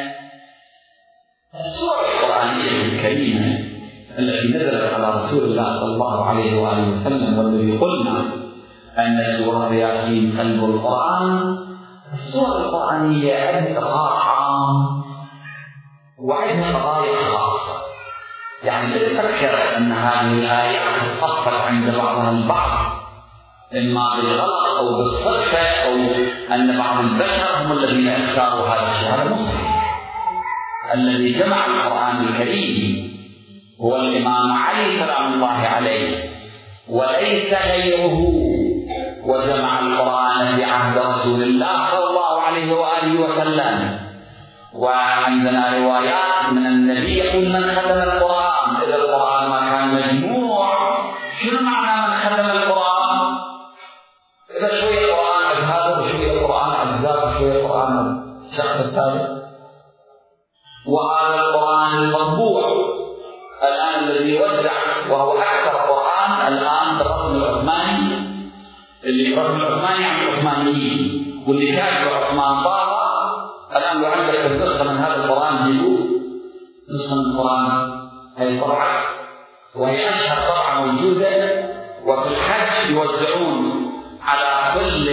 السورة القرآنية الكريمة التي نزلت على رسول الله صلى الله عليه وآله وسلم والذي قلنا أن سورة ياسين قلب القرآن، السورة القرآنية عندها إطار عام وعندها قضايا خاصة. يعني لا تفكر أن هذه الآيات تصفت عند بعضها البعض إما بالغلط أو بالصدفة أو أن بعض البشر هم الذين اختاروا هذا الشيء. هذا مصحف. الذي جمع القرآن الكريم هو الإمام علي سلام الله عليه وليس غيره، وجمع القرآن في عهد رسول الله صلى الله عليه وآله وسلم. وعندنا روايات من النبي يقول من ختم القرآن، إذا القرآن ما كان مجموع شنو معنى من ختم القرآن؟ إذا شوية القرآن عز هذا وشوية القرآن عز ذاك وشوية القرآن الشخص الثالث. وهذا القرآن المطبوع الآن الذي يوزع وهو أكثر قرآن الآن بالرسم العثماني، اللي الرسم العثماني يعني العثمانيين، واللي كان عثمان طه الآن لو عندك النسخة من هذا القرآن جيبوه نسخة من القرآن هي الطبعة، وهي أشهر طبعة موجودة. وفي الحج يوزعون على كل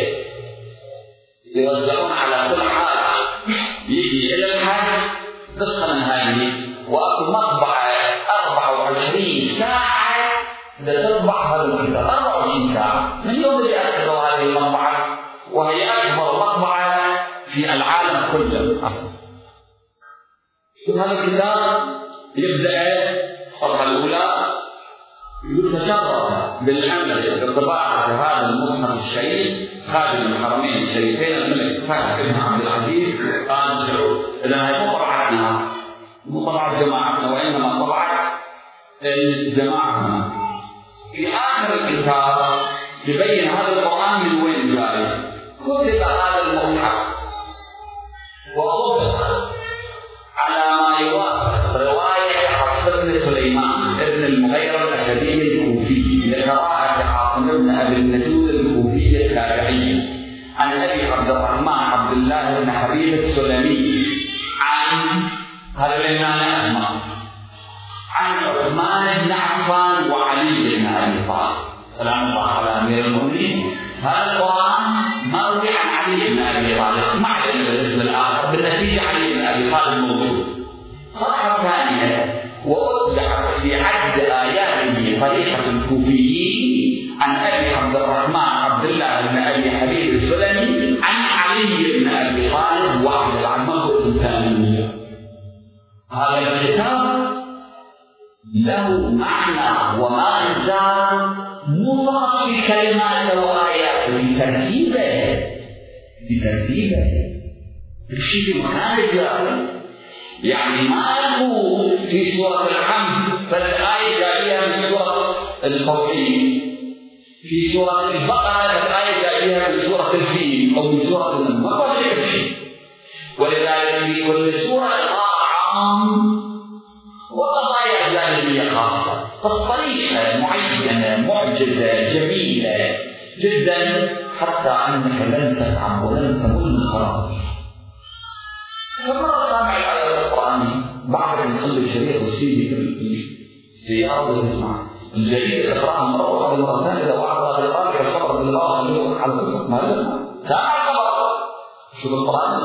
يوزعون على كل حاجة يجي إلى الحج نسخة من هذه، وأكو مطبعة أربعة وعشرين ساعة لتطبع هذا الكتاب. أربعة وعشرين ساعة من يوم اللي أسسوا هذه المطبعة، وهي أكبر مطبعة في العالم كله. هذا الكتاب يبدأ الصفحة الأولى يتشرف بالعمل بطباعة هذا المصحف الشريف خادم الحرمين الشريفين الملك فهد بن عبد العزيز آل سعود. إذا هي مو طبعتنا مو طبعة جماعتنا وإنما طبعة الجماعة. في آخر الكتاب يبين هذا القرآن من وين جاي. كتب هذا المصحف ووضع على ما يوافق رواية حفص بن سليمان ابن المغيرة الأسدي الكوفي لقراءة عاصم بن أبي النجود الكوفي التابعي عن أبي عبد الرحمن عبد الله بن حبيب السلمي عن هذا الإمام أحمد عن عثمان بن عفان وعلي بن أبي طالب سلام الله على أمير المؤمنين. هذا القرآن مروي عن علي بن أبي طالب مع الاسم الآخر بالنتيجة علي بن أبي طالب موجود. صفحة ثانية وأتبعت في عد آياته طريقة الكوفيين عن أبي عبد الرحمن عبد الله بن أبي حبيب السلمي عن علي بن أبي طالب وعبد العمود الثاني. هذا الكتاب له معنى ومغزى مو فقط في كلمات وآيات، بترتيبه بترتيبه الشيء في مكان الجاهل. يعني ما له في سورة الحمد فالآية جاية من سورة التوحيد في سورة البقرة الآية جاء في سورة الفيل أو في سورة النمل ما شيء فيه. ولذلك في كل سورة عام وقضايا جانبية خاصة تصريحة معينة معجزة جميلة جدا حتى أنك لن تتعب ولن تمل خلاص. فمرة سامع الآية القرآنية بعد أن يخلي الشريط والسيدي في السيارة وتسمع الجريدة تقرأها مرة وهذه مرة ثانية إذا وعد هذا القرآن إلى الخبر بالله اللي على الكتب ما لنا سامع الخبر شو القرآن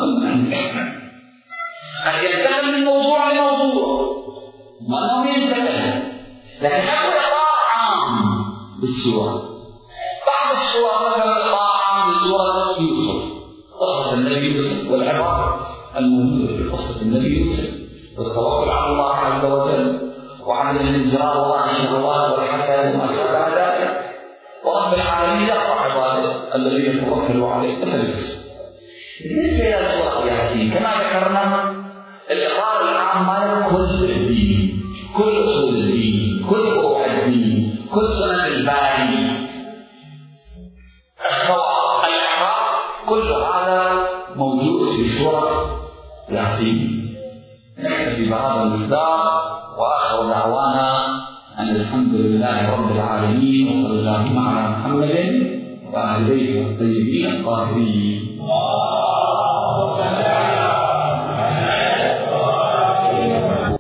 قد ينتقل من موضوع لموضوع ما لهم ينتقل لكن حتى إقراء عام بالسورة. بعض السور مثلا إقراء عام بسورة يوسف قصة النبي يوسف والعبارة الموجودة في قصة النبي يوسف والتوكل على الله عز وجل وعن الانجرار وراء الشهوات والحسد وما شابه ذلك ورب العالمين يرفع عباده الذين يتوكلوا عليه مثل يوسف. بالنسبة إلى سورة ياسين كما ذكرنا الإقرار العام مال كل الدين كل أصول الدين كل فروع الدين كل سنن الباري الثواب الإقرار كل هذا موجود في سورة ياسين. نكتفي بهذا المقدار وآخر دعوانا أن الحمد لله رب العالمين وصلى الله على محمد وآل بيته الطيبين الطاهرين.